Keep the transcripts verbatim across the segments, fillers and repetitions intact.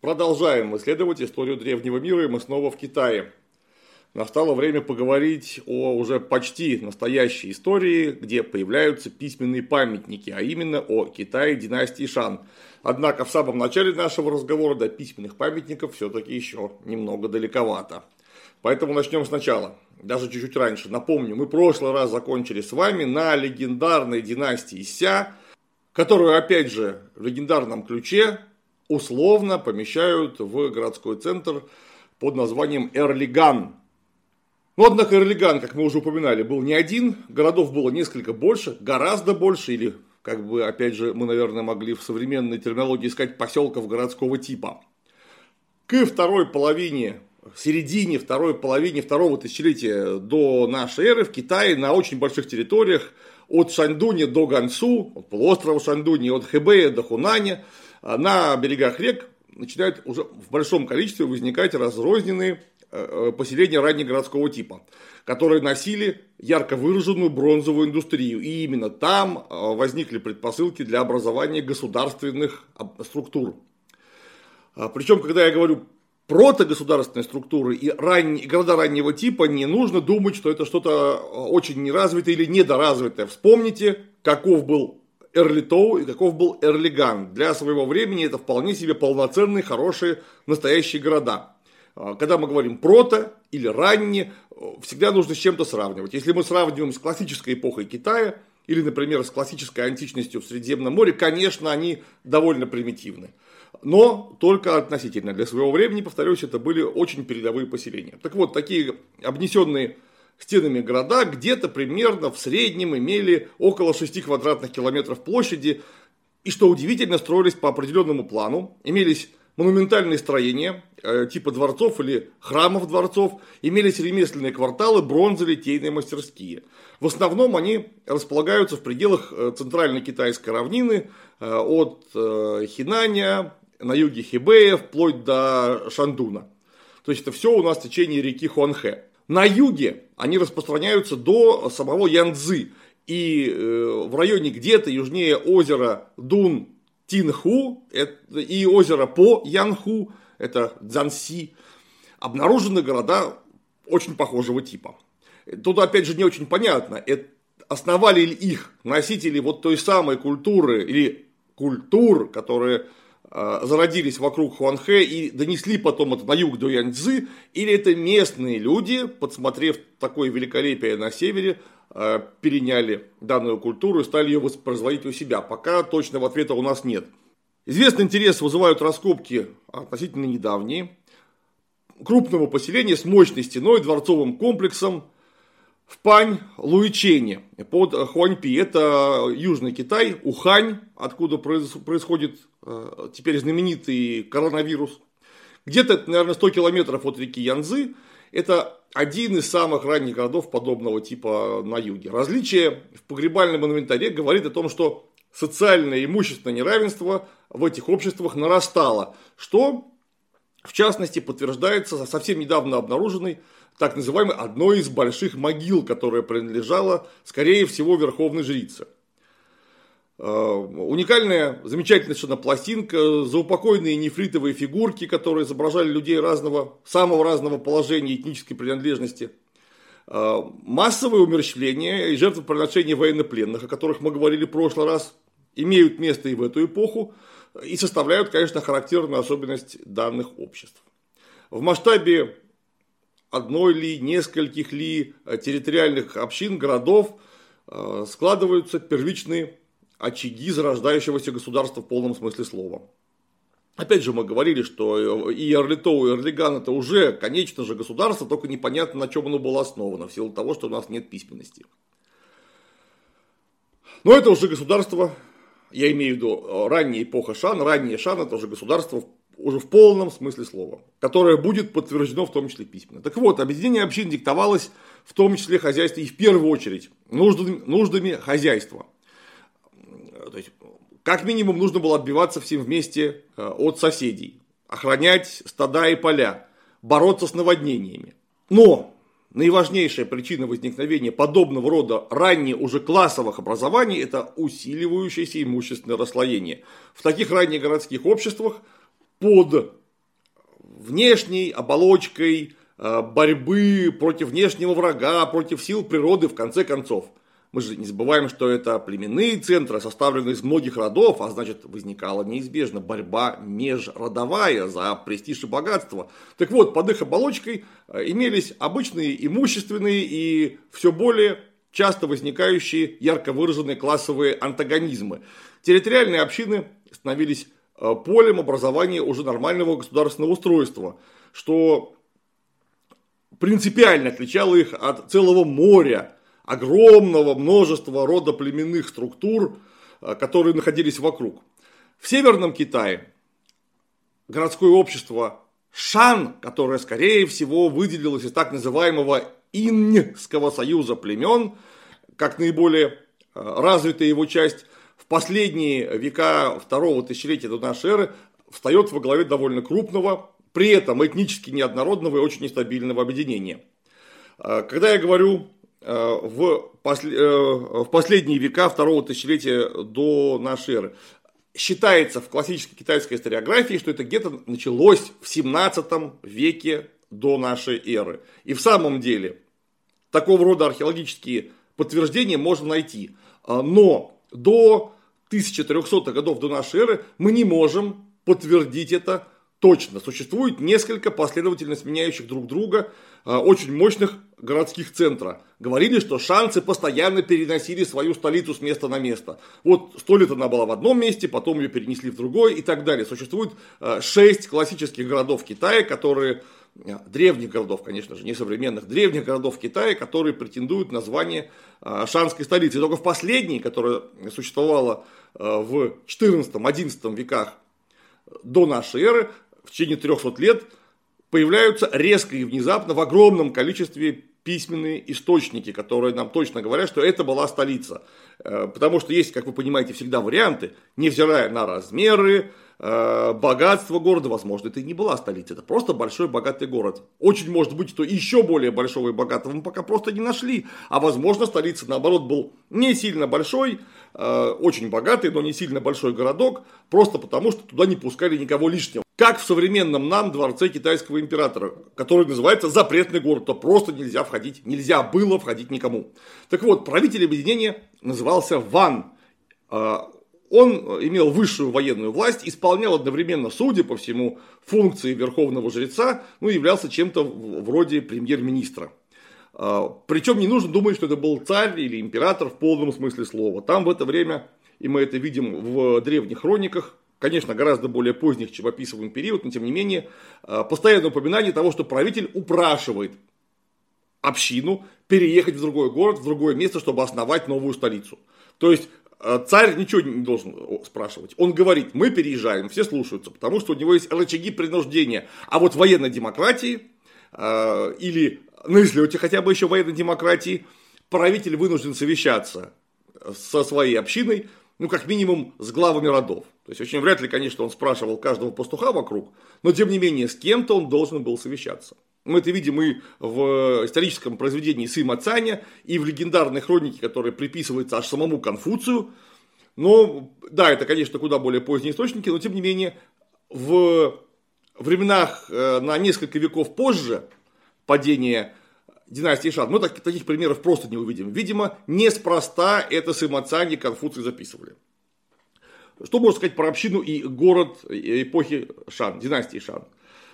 Продолжаем исследовать историю древнего мира, и мы снова в Китае. Настало время поговорить о уже почти настоящей истории, где появляются письменные памятники, а именно о Китае династии Шан. Однако в самом начале нашего разговора до письменных памятников все-таки еще немного далековато. Поэтому начнем сначала, даже чуть-чуть раньше. Напомню, мы в прошлый раз закончили с вами на легендарной династии Ся, которую, опять же, в легендарном ключе условно помещают в городской центр под названием Эрлиган. Но, однако, Эрлиган, как мы уже упоминали, был не один, городов было несколько больше, гораздо больше, или, как бы, опять же, мы, наверное, могли в современной терминологии искать поселков городского типа. К второй половине, середине второй половине второго тысячелетия до нашей эры в Китае на очень больших территориях, от Шаньдуня до Гансу, от полуострова Шаньдуня, от Хэбэя до Хунаня, на берегах рек начинают уже в большом количестве возникать разрозненные поселения раннегородского типа, которые носили ярко выраженную бронзовую индустрию. И именно там возникли предпосылки для образования государственных структур. Причем, когда я говорю протогосударственные структуры и, ранние, и города раннего типа, не нужно думать, что это что-то очень неразвитое или недоразвитое. Вспомните, каков был Эрлитоу и каков был Эрлиган. Для своего времени это вполне себе полноценные, хорошие, настоящие города. Когда мы говорим прото или ранние, всегда нужно с чем-то сравнивать. Если мы сравниваем с классической эпохой Китая, или, например, с классической античностью в Средиземном море, конечно, они довольно примитивны. Но только относительно. Для своего времени, повторюсь, это были очень передовые поселения. Так вот, такие обнесенные стенами города где-то примерно в среднем имели около шести квадратных километров площади. И, что удивительно, строились по определенному плану. Имелись монументальные строения, типа дворцов или храмов дворцов. Имелись ремесленные кварталы, бронзолитейные мастерские. В основном они располагаются в пределах центральной китайской равнины, от Хинаня, на юге Хэбэя, вплоть до Шандуна. То есть это все у нас в течение реки Хуанхэ. На юге они распространяются до самого Янцзы. И в районе где-то южнее озера Дун-Тинху и озера По-Янху, это Цзянси, обнаружены города очень похожего типа. Тут опять же не очень понятно, основали ли их носители вот той самой культуры или культур, которые зародились вокруг Хуанхэ и донесли потом это на юг до Янцзы, или это местные люди, подсмотрев такое великолепие на севере, переняли данную культуру и стали ее воспроизводить у себя. Пока точного ответа у нас нет. Известный интерес вызывают раскопки относительно недавние крупного поселения с мощной стеной, дворцовым комплексом в Пань-Луйчене под Хуаньпи. Это Южный Китай, Ухань, откуда происходит теперь знаменитый коронавирус. Где-то, наверное, сто километров от реки Янцзы. Это один из самых ранних городов подобного типа на юге. Различие в погребальном инвентаре говорит о том, что социальное и имущественное неравенство в этих обществах нарастало, что, в частности, подтверждается совсем недавно обнаруженной так называемой одной из больших могил, которая принадлежала, скорее всего, верховной жрице. Уникальная, замечательная совершенно пластинка, заупокойные нефритовые фигурки, которые изображали людей разного, самого разного положения этнической принадлежности. Массовое умерщвление и жертвоприношение военнопленных, о которых мы говорили в прошлый раз, имеют место и в эту эпоху и составляют, конечно, характерную особенность данных обществ. В масштабе одной ли, нескольких ли территориальных общин, городов складываются первичные очаги зарождающегося государства в полном смысле слова. Опять же, мы говорили, что и Эрлитоу, и Эрлиган это уже, конечно же, государство, только непонятно, на чем оно было основано, в силу того, что у нас нет письменности. Но это уже государство, я имею в виду ранняя эпоха Шан, раннее Шан, это уже государство уже в полном смысле слова, которое будет подтверждено в том числе письменно. Так вот, объединение общин диктовалось в том числе хозяйстве и в первую очередь нуждами, нуждами хозяйства. То есть, как минимум, нужно было отбиваться всем вместе от соседей, охранять стада и поля, бороться с наводнениями. Но наиважнейшая причина возникновения подобного рода ранее уже классовых образований – это усиливающееся имущественное расслоение. В таких ранних городских обществах под внешней оболочкой борьбы против внешнего врага, против сил природы, в конце концов. Мы же не забываем, что это племенные центры, составленные из многих родов, а значит, возникала неизбежно борьба межродовая за престиж и богатство. Так вот, под их оболочкой имелись обычные имущественные и все более часто возникающие ярко выраженные классовые антагонизмы. Территориальные общины становились полем образования уже нормального государственного устройства, что принципиально отличало их от целого моря, огромного множества рода племенных структур, которые находились вокруг. В Северном Китае городское общество Шан, которое, скорее всего, выделилось из так называемого Иньского союза племен, как наиболее развитая его часть, в последние века второго тысячелетия до нашей эры встает во главе довольно крупного, при этом этнически неоднородного и очень нестабильного объединения. Когда я говорю в, после, в последние века второго тысячелетия до нашей эры, считается в классической китайской историографии, что это где-то началось в семнадцатом веке до нашей эры. И в самом деле такого рода археологические подтверждения можно найти. Но до тысяча трехсотых годов до нашей эры мы не можем подтвердить это точно. Существует несколько последовательно сменяющих друг друга очень мощных городских центра. Говорили, что шанцы постоянно переносили свою столицу с места на место. Вот сто лет она была в одном месте, потом ее перенесли в другое и так далее. Существует шесть классических городов Китая, которые... древних городов, конечно же, не современных, древних городов Китая, которые претендуют на звание шанской столицы. И только в последней, которая существовала в четырнадцатом-одиннадцатом веках до нашей эры, в течение трехсот лет, появляются резко и внезапно в огромном количестве письменные источники, которые нам точно говорят, что это была столица. Потому что есть, как вы понимаете, всегда варианты, невзирая на размеры, богатство города, возможно, это и не была столица, это просто большой богатый город. Очень может быть, что еще более большого и богатого мы пока просто не нашли, а возможно, столица, наоборот, был не сильно большой, очень богатый, но не сильно большой городок, просто потому, что туда не пускали никого лишнего. Как в современном нам дворце китайского императора, который называется запретный город, то просто нельзя входить, нельзя было входить никому. Так вот, правитель объединения назывался Ван. Он имел высшую военную власть, исполнял одновременно, судя по всему, функции верховного жреца, ну, являлся чем-то вроде премьер-министра. Причем не нужно думать, что это был царь или император в полном смысле слова. Там в это время, и мы это видим в древних хрониках, конечно, гораздо более поздних, чем описываем период, но тем не менее, постоянное упоминание того, что правитель упрашивает общину переехать в другой город, в другое место, чтобы основать новую столицу. То есть, царь ничего не должен спрашивать. Он говорит, мы переезжаем, все слушаются, потому что у него есть рычаги принуждения. А вот в военной демократии, э, или на излете хотя бы еще военной демократии, правитель вынужден совещаться со своей общиной, ну, как минимум, с главами родов. То есть, очень вряд ли, конечно, он спрашивал каждого пастуха вокруг, но, тем не менее, с кем-то он должен был совещаться. Мы это видим и в историческом произведении Сыма Цаня, и в легендарной хронике, которая приписывается аж самому Конфуцию. Но, да, это, конечно, куда более поздние источники, но, тем не менее, в временах на несколько веков позже падения династии Шан, мы так, таких примеров просто не увидим. Видимо, неспроста это Сыма Цань и Конфуций записывали. Что можно сказать про общину и город эпохи Шан, династии Шан?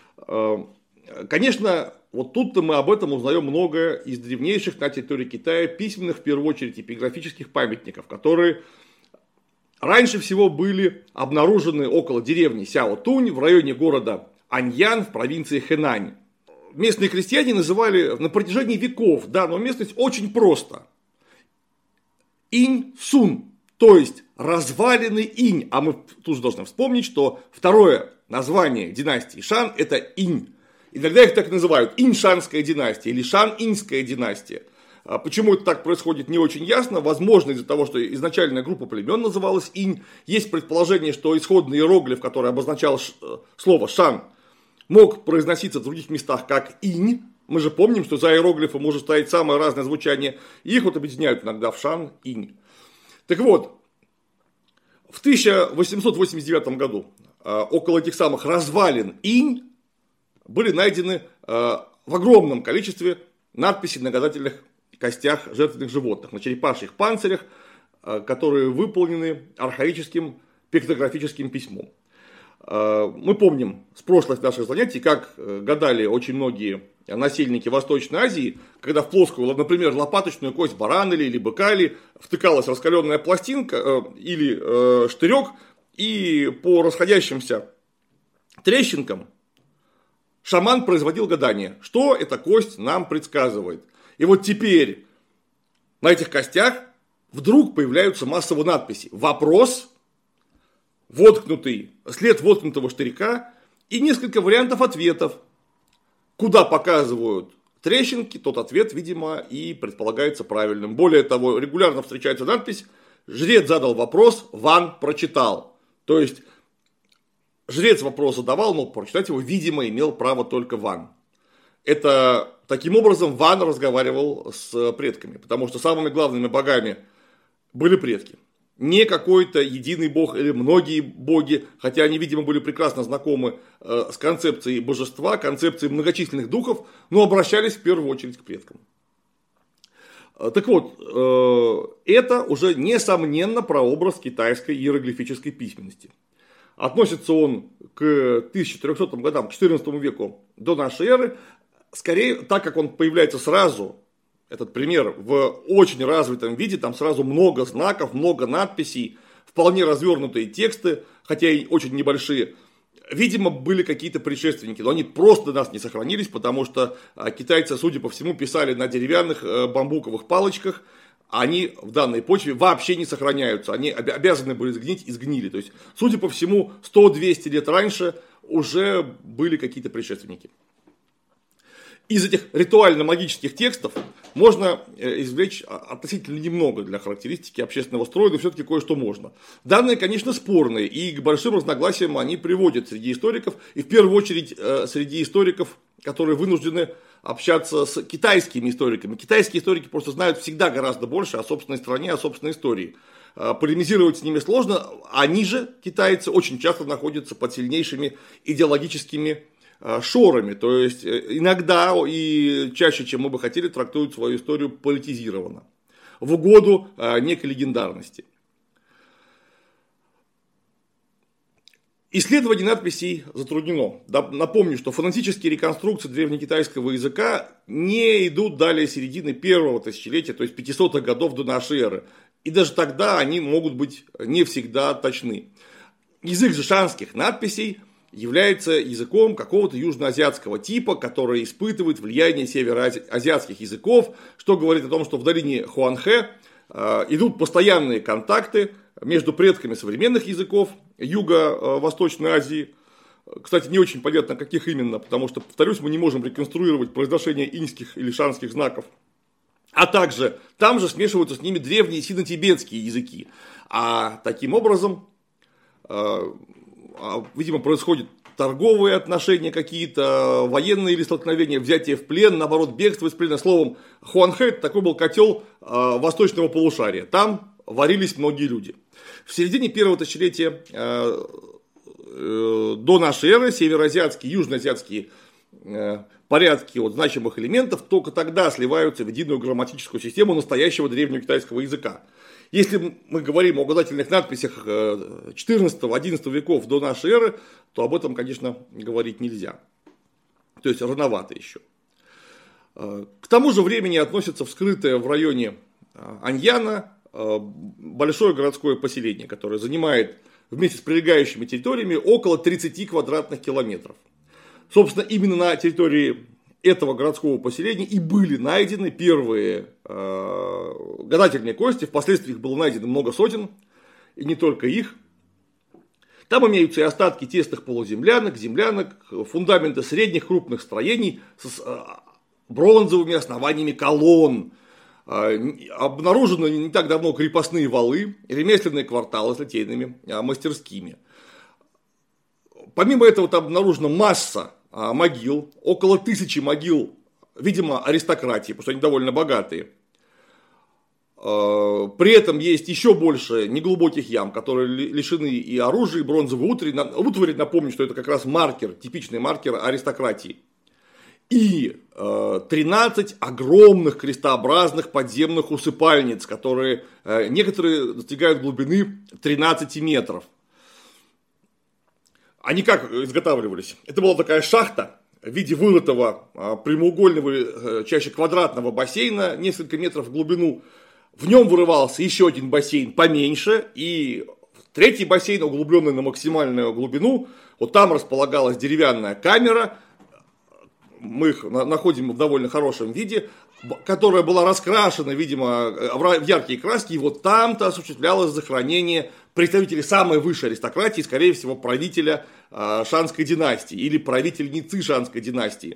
Конечно, вот тут-то мы об этом узнаем многое из древнейших на территории Китая письменных, в первую очередь, эпиграфических памятников, которые раньше всего были обнаружены около деревни Сяотунь в районе города Аньян в провинции Хэнань. Местные крестьяне называли на протяжении веков данную местность очень просто. Инь-Сун, то есть развалины Инь. А мы тут же должны вспомнить, что второе название династии Шан это Инь. Иногда их так называют Инь-Шанская династия или Шан-Иньская династия. Почему это так происходит, не очень ясно. Возможно, из-за того, что изначальная группа племен называлась Инь. Есть предположение, что исходный иероглиф, который обозначал слово Шан, мог произноситься в других местах как Инь. Мы же помним, что за иероглифом может стоять самое разное звучание. И их вот объединяют иногда в Шан, Инь. Так вот, в тысяча восемьсот восемьдесят девятом году около этих самых развалин Инь были найдены в огромном количестве надписи на гадательных костях жертвенных животных, на черепашьих панцирях, которые выполнены архаическим пиктографическим письмом. Мы помним с прошлых наших занятий, как гадали очень многие насельники Восточной Азии, когда в плоскую, например, лопаточную кость барана или быка втыкалась раскаленная пластинка или штырек, и по расходящимся трещинкам шаман производил гадание, что эта кость нам предсказывает. И вот теперь на этих костях вдруг появляются массово надписи. Вопрос, воткнутый, след воткнутого штырька и несколько вариантов ответов. Куда показывают трещинки, тот ответ, видимо, и предполагается правильным. Более того, регулярно встречается надпись «Жрец задал вопрос, Ван прочитал». То есть, жрец вопрос задавал, но прочитать его, видимо, имел право только Ван. Это таким образом Ван разговаривал с предками, потому что самыми главными богами были предки. Не какой-то единый бог или многие боги, хотя они, видимо, были прекрасно знакомы с концепцией божества, концепцией многочисленных духов, но обращались в первую очередь к предкам. Так вот, это уже несомненно прообраз китайской иероглифической письменности. Относится он к тысяча четырехсотым годам, к четырнадцатому веку до нашей эры, скорее, так как он появляется сразу, этот пример, в очень развитом виде, там сразу много знаков, много надписей, вполне развернутые тексты, хотя и очень небольшие. Видимо, были какие-то предшественники, но они просто до нас не сохранились, потому что китайцы, судя по всему, писали на деревянных бамбуковых палочках. Они в данной почве вообще не сохраняются, они обязаны были сгнить и сгнили. То есть, судя по всему, сто-двести лет раньше уже были какие-то предшественники. Из этих ритуально-магических текстов можно извлечь относительно немного для характеристики общественного строя, но все-таки кое-что можно. Данные, конечно, спорные, и к большим разногласиям они приводят среди историков, и в первую очередь среди историков, которые вынуждены общаться с китайскими историками. Китайские историки просто знают всегда гораздо больше о собственной стране, о собственной истории. Полемизировать с ними сложно, они же, китайцы, очень часто находятся под сильнейшими идеологическими шорами, то есть иногда и чаще, чем мы бы хотели, трактуют свою историю политизированно, в угоду некой легендарности. Исследование надписей затруднено. Напомню, что фонетические реконструкции древнекитайского языка не идут далее середины первого тысячелетия, то есть пятисотых годов до нашей эры. И даже тогда они могут быть не всегда точны. Язык же шанских надписей является языком какого-то южноазиатского типа, который испытывает влияние североазиатских языков, что говорит о том, что в долине Хуанхэ идут постоянные контакты между предками современных языков Юго-Восточной Азии. Кстати, не очень понятно, каких именно, потому что, повторюсь, мы не можем реконструировать произношение иньских или шанских знаков. А также там же смешиваются с ними древние сино-тибетские языки. А таким образом, видимо, происходят торговые отношения какие-то, военные или столкновения, взятие в плен, наоборот, бегство из плена. Словом, Хуанхэ такой был котел восточного полушария. Там варились многие люди. В середине первого тысячелетия до нашей эры североазиатские, южноазиатские порядки от значимых элементов только тогда сливаются в единую грамматическую систему настоящего древнего китайского языка. Если мы говорим о гадательных надписях четырнадцатого-одиннадцатого веков до нашей эры, то об этом, конечно, говорить нельзя. То есть рановато еще. К тому же времени относится вскрытое в районе Аньяна большое городское поселение, которое занимает вместе с прилегающими территориями около тридцати квадратных километров. Собственно, именно на территории этого городского поселения и были найдены первые э, гадательные кости. Впоследствии их было найдено много сотен, и не только их. Там имеются и остатки тесных полуземлянок, землянок, фундаменты средних крупных строений с э, бронзовыми основаниями колонн. Э, обнаружены не так давно крепостные валы, ремесленные кварталы с литейными э, мастерскими. Помимо этого там обнаружена масса могил, около тысячи могил, видимо, аристократии, потому что они довольно богатые. При этом есть еще больше неглубоких ям, которые лишены и оружия, и бронзовой утвари. Утварь, напомню, что это как раз маркер, типичный маркер аристократии. И тринадцать огромных крестообразных подземных усыпальниц, которые некоторые достигают глубины тринадцати метров. Они как изготавливались? Это была такая шахта в виде вырытого прямоугольного, чаще квадратного бассейна, несколько метров в глубину. В нем вырывался еще один бассейн поменьше, и третий бассейн, углубленный на максимальную глубину, вот там располагалась деревянная камера, мы их находим в довольно хорошем виде, которая была раскрашена, видимо, в яркие краски, и вот там-то осуществлялось захоронение представителей самой высшей аристократии, скорее всего, правителя Шанской династии или правительницы Шанской династии.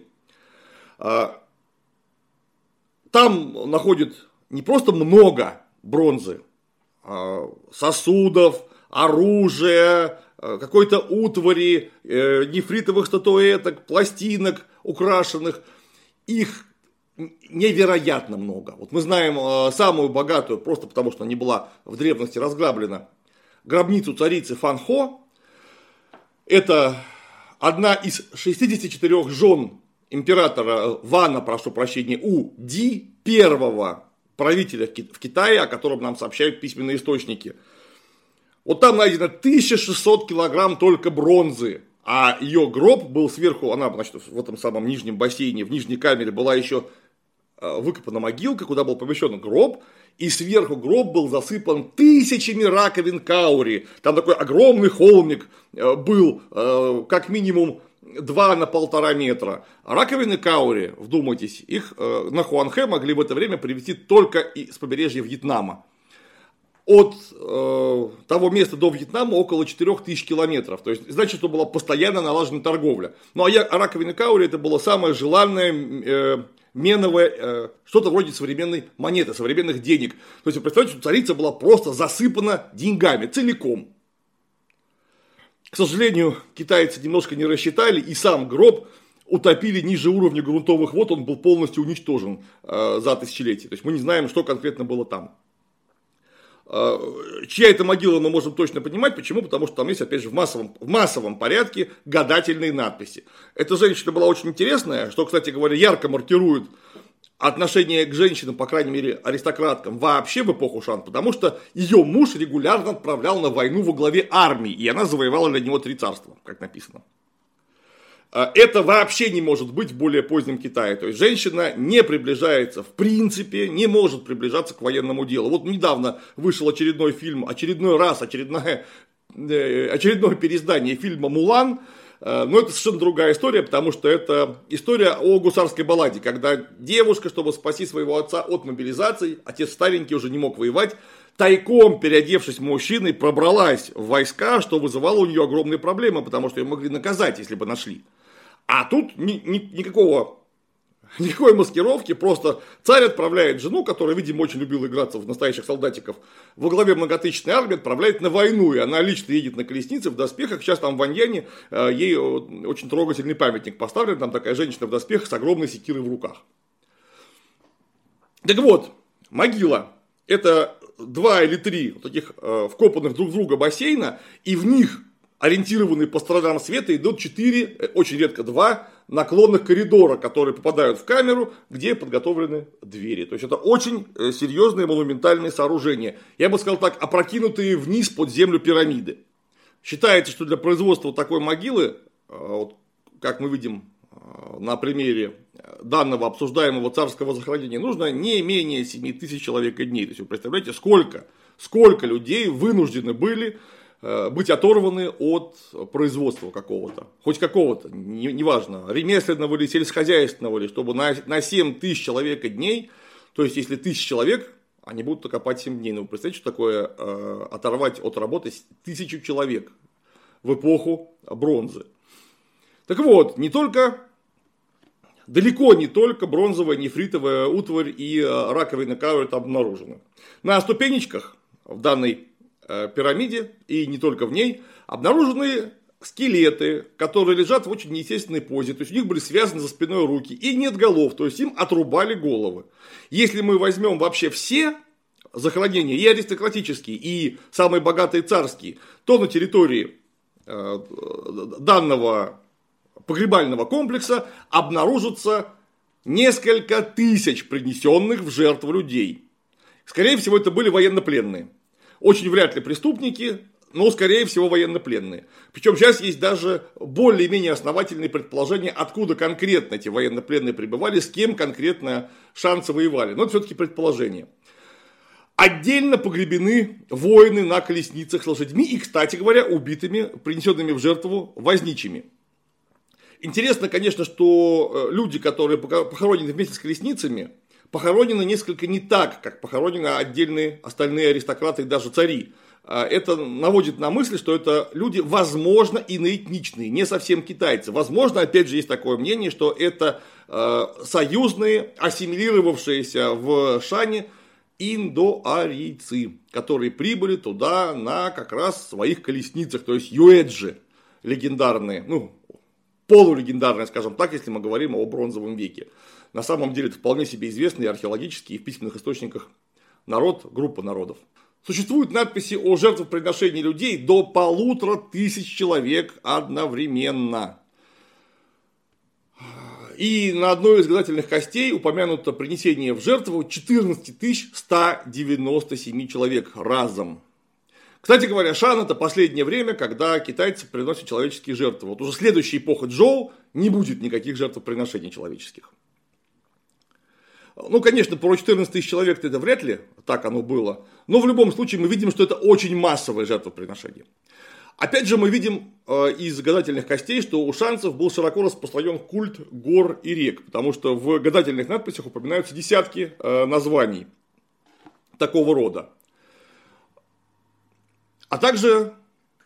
Там находят не просто много бронзы, сосудов, оружия, какой-то утвари, нефритовых статуэток, пластинок украшенных. Их невероятно много. Вот мы знаем самую богатую, просто потому что она не была в древности разграблена, гробницу царицы Фанхо. Это одна из шестидесяти четырёх жен императора Вана, прошу прощения, У Ди, первого правителя в Китае, о котором нам сообщают письменные источники. Вот там найдено тысяча шестьсот килограмм только бронзы, а ее гроб был сверху, она, значит, в этом самом нижнем бассейне, в нижней камере была еще выкопана могилка, куда был помещен гроб, и сверху гроб был засыпан тысячами раковин каури. Там такой огромный холмик был, как минимум два на полтора метра. А раковины каури, вдумайтесь, их на Хуанхэ могли в это время привезти только с побережья Вьетнама. От э, того места до Вьетнама около четырёх тысяч километров. То есть, значит, что была постоянно налажена торговля. Ну, а, я, а раковины каури это было самое желанное э, меновое, э, что-то вроде современной монеты, современных денег. То есть, вы представляете, что царица была просто засыпана деньгами целиком. К сожалению, китайцы немножко не рассчитали, и сам гроб утопили ниже уровня грунтовых вод, он был полностью уничтожен э, за тысячелетие. То есть, мы не знаем, что конкретно было там. Чья это могила, мы можем точно понимать. Почему? Потому что там есть, опять же, в массовом, в массовом порядке гадательные надписи. Эта женщина была очень интересная, что, кстати говоря, ярко маркирует отношение к женщинам, по крайней мере, аристократкам, вообще в эпоху Шан, потому что ее муж регулярно отправлял на войну во главе армии, и она завоевала для него три царства, как написано. Это вообще не может быть в более позднем Китае. То есть, женщина не приближается, в принципе, не может приближаться к военному делу. Вот недавно вышел очередной фильм, очередной раз, очередное, очередное переиздание фильма «Мулан». Но это совершенно другая история, потому что это история о гусарской балладе, когда девушка, чтобы спасти своего отца от мобилизации, отец старенький уже не мог воевать, тайком, переодевшись мужчиной, пробралась в войска, что вызывало у нее огромные проблемы, потому что ее могли наказать, если бы нашли. А тут ни, ни, никакого, никакой маскировки, просто царь отправляет жену, которая, видимо, очень любила играться в настоящих солдатиков, во главе многотысячной армии отправляет на войну, и она лично едет на колеснице в доспехах. Сейчас там в Ваньяне ей очень трогательный памятник поставлен, там такая женщина в доспехах с огромной секирой в руках. Так вот, могила, это два или три таких вкопанных друг в друга бассейна, и в них, ориентированные по сторонам света, идут четыре, очень редко два, наклонных коридора, которые попадают в камеру, где подготовлены двери. То есть, это очень серьезные монументальные сооружения. Я бы сказал так, опрокинутые вниз под землю пирамиды. Считается, что для производства такой могилы, вот, как мы видим на примере данного обсуждаемого царского захоронения, нужно не менее семи тысяч человек и дней. То есть, вы представляете, сколько, сколько людей вынуждены были быть оторваны от производства какого-то, хоть какого-то, неважно, не ремесленного или сельскохозяйственного, или чтобы на, на семь тысяч человек и дней, то есть, если тысяча человек, они будут копать семь дней. Ну, вы представляете, что такое э, оторвать от работы тысячу человек в эпоху бронзы. Так вот, не только, далеко не только бронзовая, нефритовая утварь и э, раковины каури там обнаружены. На ступенечках в данной пирамиде, и не только в ней, обнаружены скелеты, которые лежат в очень неестественной позе, то есть, у них были связаны за спиной руки, и нет голов, то есть, им отрубали головы. Если мы возьмем вообще все захоронения и аристократические, и самые богатые царские, то на территории данного погребального комплекса обнаружится несколько тысяч принесенных в жертву людей. Скорее всего, это были военнопленные. Очень вряд ли преступники, но, скорее всего, военнопленные. Причем сейчас есть даже более-менее основательные предположения, откуда конкретно эти военнопленные прибывали, с кем конкретно шансы воевали. Но это все-таки предположение. Отдельно погребены воины на колесницах с лошадьми и, кстати говоря, убитыми, принесенными в жертву возничими. Интересно, конечно, что люди, которые похоронены вместе с колесницами, похоронены несколько не так, как похоронены отдельные остальные аристократы и даже цари. Это наводит на мысль, что это люди, возможно, иноэтничные, не совсем китайцы. Возможно, опять же, есть такое мнение, что это союзные, ассимилировавшиеся в Шане индоарийцы, которые прибыли туда на как раз своих колесницах, то есть юэджи легендарные, ну, полулегендарные, скажем так, если мы говорим о бронзовом веке. На самом деле это вполне себе известный археологический и в письменных источниках народ, группа народов. Существуют надписи о жертвоприношении людей до полутора тысяч человек одновременно. И на одной из гадательных костей упомянуто принесение в жертву четырнадцать тысяч сто девяносто семь человек разом. Кстати говоря, Шан — это последнее время, когда китайцы приносят человеческие жертвы. Вот уже следующая эпоха Джоу не будет никаких жертвоприношений человеческих. Ну, конечно, про четырнадцать тысяч человек это вряд ли так оно было. Но в любом случае мы видим, что это очень массовое жертвоприношение. Опять же, мы видим э, из гадательных костей, что у шанцев был широко распространен культ гор и рек. Потому что в гадательных надписях упоминаются десятки э, названий такого рода. А также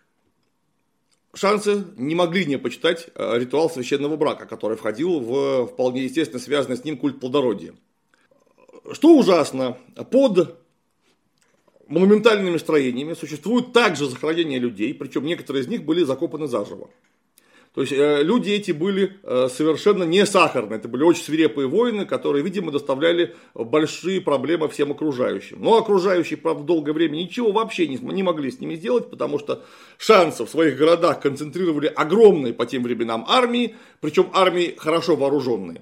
шанцы не могли не почитать э, ритуал священного брака, который входил в вполне естественно связанный с ним культ плодородия. Что ужасно, под монументальными строениями существует также захоронение людей, причем некоторые из них были закопаны заживо. То есть люди эти были совершенно не сахарные, это были очень свирепые воины, которые, видимо, доставляли большие проблемы всем окружающим. Но окружающие, правда, долгое время ничего вообще не, не могли с ними сделать, потому что шансы в своих городах концентрировали огромные по тем временам армии, причем армии хорошо вооруженные.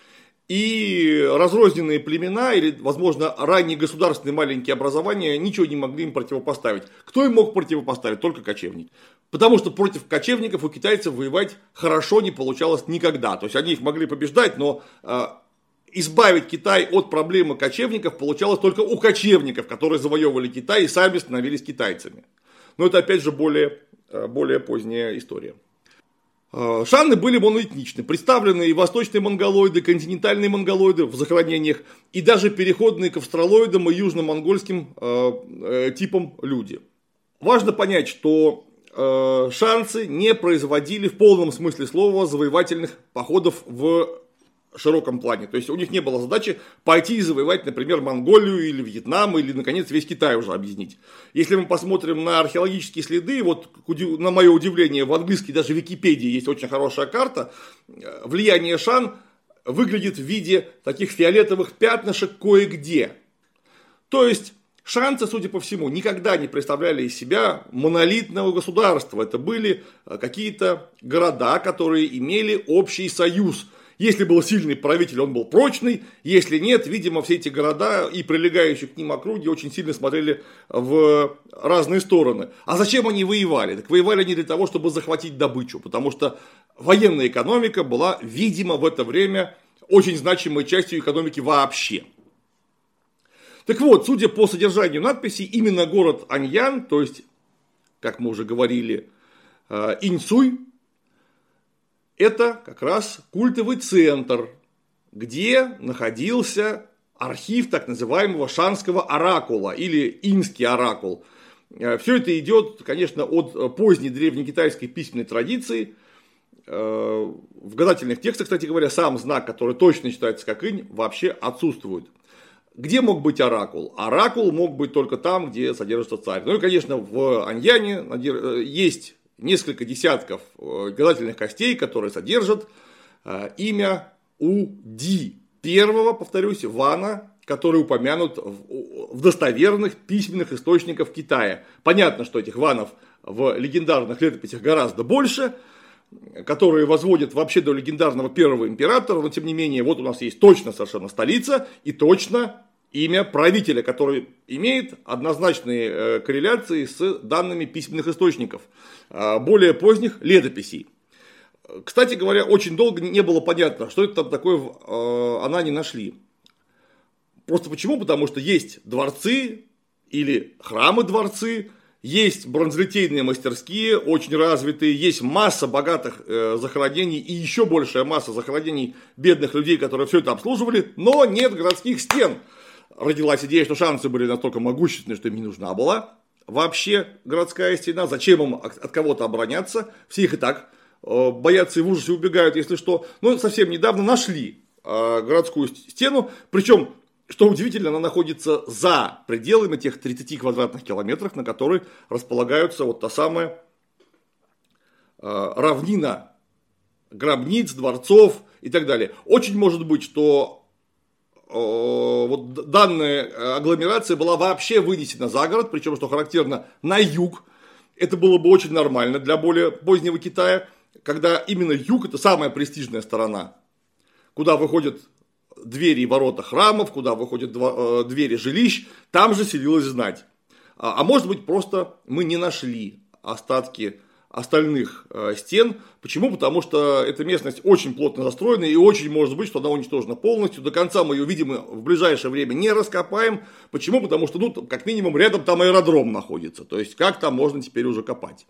И разрозненные племена или, возможно, ранние государственные маленькие образования ничего не могли им противопоставить. Кто им мог противопоставить? Только кочевники. Потому что против кочевников у китайцев воевать хорошо не получалось никогда. То есть они их могли побеждать, но э, избавить Китай от проблемы кочевников получалось только у кочевников, которые завоевывали Китай и сами становились китайцами. Но это опять же более, более поздняя история. Шаны были моноэтничны, представлены и восточные монголоиды, и континентальные монголоиды в захоронениях, и даже переходные к австралоидам и южно-монгольским э, э, типам люди. Важно понять, что э, шанцы не производили в полном смысле слова завоевательных походов в широком плане. То есть у них не было задачи пойти и завоевать, например, Монголию или Вьетнам, или, наконец, весь Китай уже объединить. Если мы посмотрим на археологические следы, вот, на мое удивление, в английской даже Википедии есть очень хорошая карта, влияние шан выглядит в виде таких фиолетовых пятнышек кое-где. То есть шанцы, судя по всему, никогда не представляли из себя монолитного государства. Это были какие-то города, которые имели общий союз. Если был сильный правитель, он был прочный. Если нет, видимо, все эти города и прилегающие к ним округи очень сильно смотрели в разные стороны. А зачем они воевали? Так воевали они для того, чтобы захватить добычу. Потому что военная экономика была, видимо, в это время очень значимой частью экономики вообще. Так вот, судя по содержанию надписи, именно город Аньян, то есть, как мы уже говорили, Иньцуй, это как раз культовый центр, где находился архив так называемого шанского оракула или инский оракул. Все это идет, конечно, от поздней древнекитайской письменной традиции. В гадательных текстах, кстати говоря, сам знак, который точно читается как инь, вообще отсутствует. Где мог быть оракул? Оракул мог быть только там, где содержится царь. Ну и, конечно, в Аньяне есть несколько десятков гадательных костей, которые содержат имя Уди, первого, повторюсь, вана который упомянут в достоверных письменных источниках Китая. Понятно, что этих ванов в легендарных летописях гораздо больше, которые возводят вообще до легендарного первого императора, но тем не менее, вот у нас есть точно совершенно столица и точно имя правителя, который имеет однозначные корреляции с данными письменных источников, более поздних летописей. Кстати говоря, очень долго не было понятно, что это там такое в Анане нашли. Просто почему? Потому что есть дворцы или храмы-дворцы, есть бронзолитейные мастерские, очень развитые, есть масса богатых э, захоронений и еще большая масса захоронений бедных людей, которые все это обслуживали, но нет городских стен. Родилась идея, что шансы были настолько могущественны, что им не нужна была вообще городская стена. Зачем им от кого-то обороняться? Все их и так э, боятся и в ужасе убегают, если что. Но совсем недавно нашли э, городскую стену, причем... Что удивительно, она находится за пределами тех тридцати квадратных километров, на которой располагаются вот та самая э, равнина гробниц, дворцов и так далее. Очень может быть, что э, вот данная агломерация была вообще вынесена за город, причем, что характерно, на юг. Это было бы очень нормально для более позднего Китая, когда именно юг – это самая престижная сторона, куда выходят двери и ворота храмов, куда выходят двери жилищ, там же селилась знать. А, а может быть, просто мы не нашли остатки остальных э, стен. Почему? Потому что эта местность очень плотно застроена, и очень может быть, что она уничтожена полностью. До конца мы ее, видимо, в ближайшее время не раскопаем. Почему? Потому что, ну, как минимум, рядом там аэродром находится. То есть, как там можно теперь уже копать?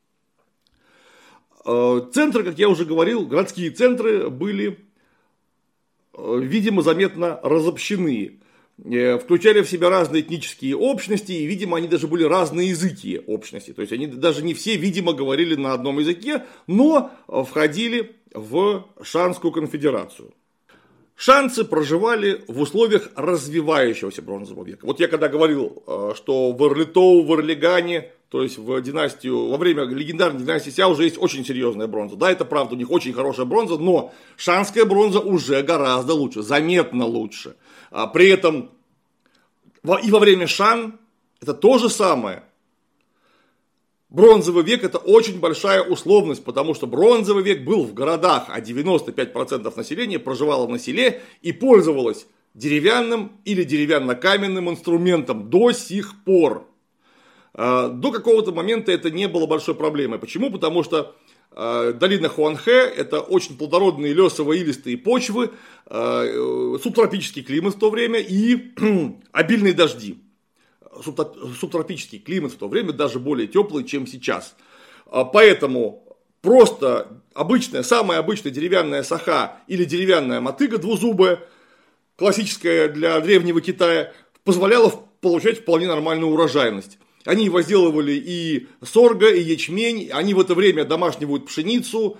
Э, центры, как я уже говорил, городские центры были... видимо, заметно разобщены, включали в себя разные этнические общности, и, видимо, они даже были разные языки общности. То есть, они даже не все, видимо, говорили на одном языке, но входили в Шанскую конфедерацию. Шанцы проживали в условиях развивающегося бронзового века. Вот я когда говорил, что в Эрлитоу, в Эрлигане, то есть в династию, во время легендарной династии Ся уже есть очень серьезная бронза. Да, это правда, у них очень хорошая бронза, но шанская бронза уже гораздо лучше, заметно лучше. А при этом и во время Шан это то же самое. Бронзовый век – это очень большая условность, потому что бронзовый век был в городах, а девяносто пять процентов населения проживало на селе и пользовалось деревянным или деревянно-каменным инструментом до сих пор. До какого-то момента это не было большой проблемой. Почему? Потому что долина Хуанхэ – это очень плодородные лесово-илистые почвы, субтропический климат в то время и обильные дожди. Субтропический климат в то время даже более теплый, чем сейчас. Поэтому просто обычная, самая обычная деревянная саха или деревянная мотыга двузубая, классическая для древнего Китая, позволяла получать вполне нормальную урожайность. Они возделывали и сорго, и ячмень, они в это время домашнивают пшеницу.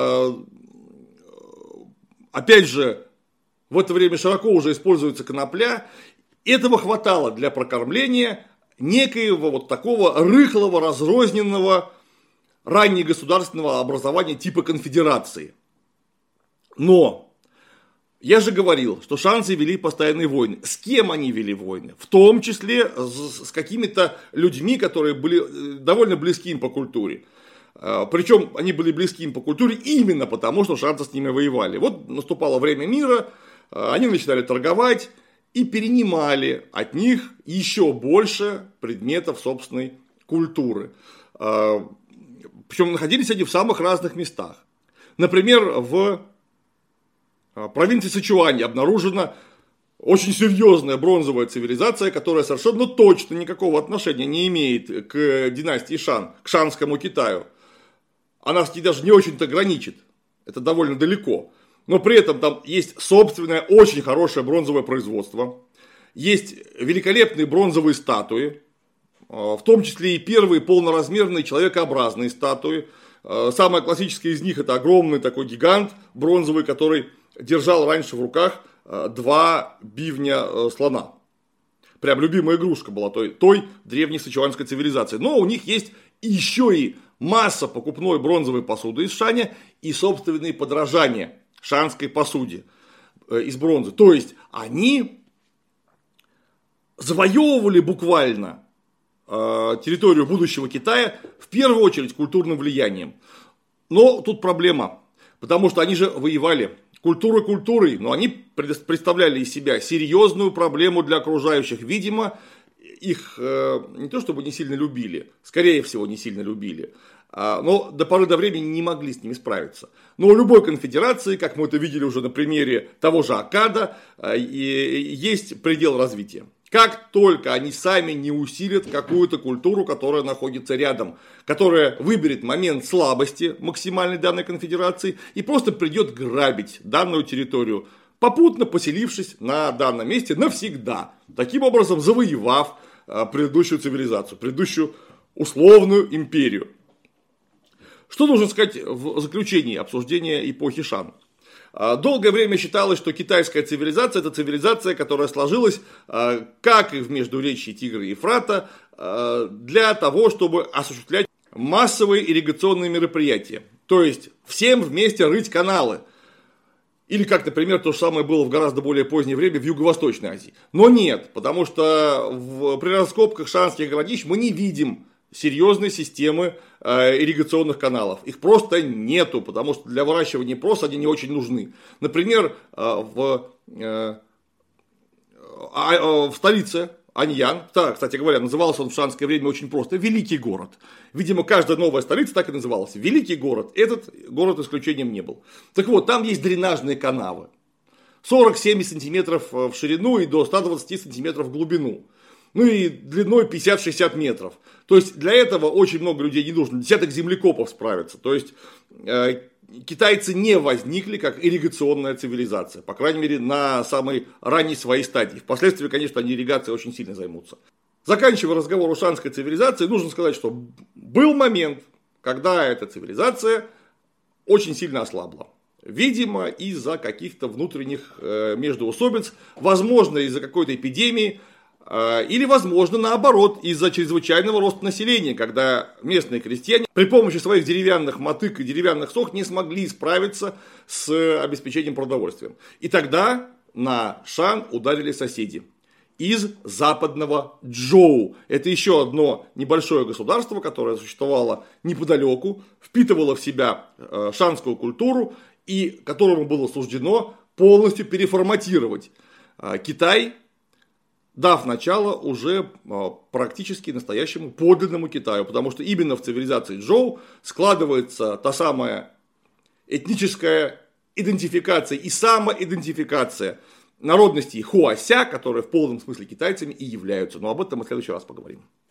Опять же, в это время широко уже используется конопля. Этого хватало для прокормления некоего вот такого рыхлого, разрозненного, раннегосударственного образования типа конфедерации. Но я же говорил, что шанцы вели постоянные войны. С кем они вели войны? В том числе с какими-то людьми, которые были довольно близки им по культуре. Причем они были близки им по культуре именно потому, что шанцы с ними воевали. Вот наступало время мира, они начинали торговать и перенимали от них еще больше предметов собственной культуры. Причем находились они в самых разных местах. Например, в провинции Сычуань обнаружена очень серьезная бронзовая цивилизация, которая совершенно точно никакого отношения не имеет к династии Шан, к шанскому Китаю. Она с ней даже не очень-то граничит. Это довольно далеко. Но при этом там есть собственное очень хорошее бронзовое производство. Есть великолепные бронзовые статуи. В том числе и первые полноразмерные человекообразные статуи. Самая классическая из них — это огромный такой гигант бронзовый, который держал раньше в руках два бивня слона. Прям любимая игрушка была той, той древней сычуанской цивилизации. Но у них есть еще и масса покупной бронзовой посуды из Шаня и собственные подражания шанской посуде из бронзы. То есть они завоевывали буквально территорию будущего Китая в первую очередь культурным влиянием. Но тут проблема, потому что они же воевали. Культура культурой, но они представляли из себя серьезную проблему для окружающих. Видимо, их э, не то чтобы не сильно любили, скорее всего не сильно любили, э, но до поры до времени не могли с ними справиться. Но у любой конфедерации, как мы это видели уже на примере того же Аккада, э, есть предел развития. Как только они сами не усилят какую-то культуру, которая находится рядом, которая выберет момент слабости максимальной данной конфедерации и просто придет грабить данную территорию, попутно поселившись на данном месте навсегда, таким образом завоевав предыдущую цивилизацию, предыдущую условную империю. Что нужно сказать в заключении обсуждения эпохи Шан? Долгое время считалось, что китайская цивилизация – это цивилизация, которая сложилась, как и в междуречии Тигра и Ефрата, для того, чтобы осуществлять массовые ирригационные мероприятия. То есть, всем вместе рыть каналы. Или, как, например, то же самое было в гораздо более позднее время в Юго-Восточной Азии. Но нет, потому что в, при раскопках шанских городищ мы не видим серьезной системы э, ирригационных каналов. Их просто нету, потому что для выращивания прос они не очень нужны. Например, э, в, э, э, в столице Аньян, да, кстати говоря, назывался он в шанское время очень просто, Великий город. Видимо, каждая новая столица так и называлась. Великий город. Этот город исключением не был. Так вот, там есть дренажные канавы. сорок-семьдесят сантиметров в ширину и до ста двадцати сантиметров в глубину. Ну и длиной пятьдесят-шестьдесят метров. То есть, для этого очень много людей не нужно. Десяток землекопов справится. То есть, э, китайцы не возникли как ирригационная цивилизация. По крайней мере, на самой ранней своей стадии. Впоследствии, конечно, они ирригацией очень сильно займутся. Заканчивая разговор о шанской цивилизации, нужно сказать, что был момент, когда эта цивилизация очень сильно ослабла. Видимо, из-за каких-то внутренних э, междоусобиц, возможно, из-за какой-то эпидемии, или, возможно, наоборот, из-за чрезвычайного роста населения, когда местные крестьяне при помощи своих деревянных мотык и деревянных сох не смогли справиться с обеспечением продовольствием. И тогда на Шан ударили соседи из западного Чжоу. Это еще одно небольшое государство, которое существовало неподалеку, впитывало в себя шанскую культуру и которому было суждено полностью переформатировать Китай, дав начало уже практически настоящему подлинному Китаю. Потому что именно в цивилизации Чжоу складывается та самая этническая идентификация и самоидентификация народностей Хуася, которые в полном смысле китайцами и являются. Но об этом мы в следующий раз поговорим.